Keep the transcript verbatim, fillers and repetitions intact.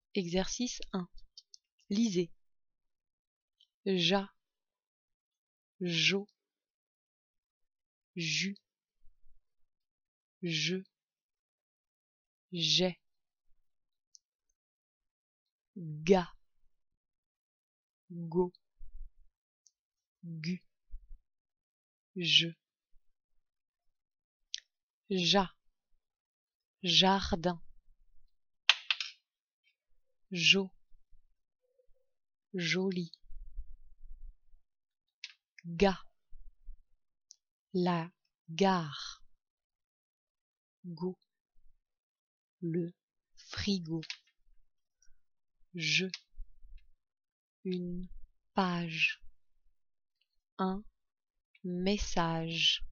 Exercice un. Lisez. Ja, jo, ju, je, j'ai, ga, go, gu, je, ja, jardin, jo, joli, ga, la gare, go, le frigo, je, une page, un message.